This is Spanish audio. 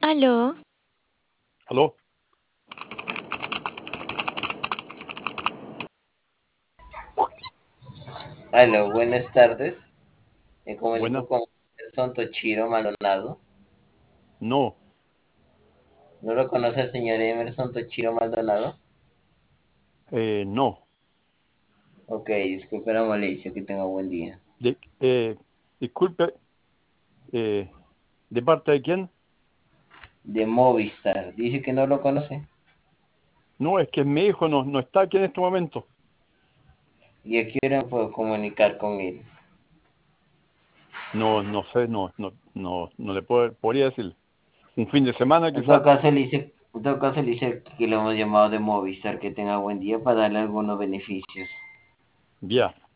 Aló, ¿Aló? Aló, buenas tardes. Me Buenas. comunico con Emerson Tochiro Maldonado. No, ¿No lo conoce el señor Emerson Tochiro Maldonado? no. Ok, disculpe la molestia, que tenga buen día. De, disculpe, eh, ¿de parte de quién? De Movistar. Dice que no lo conoce. No, es que mi hijo no está aquí en este momento. ¿Y a qué hora puedo comunicar con él? No sé, no le podría decir. Un fin de semana En todo quizás. caso le dice que lo hemos llamado de Movistar, que tenga buen día para darle algunos beneficios. Ya.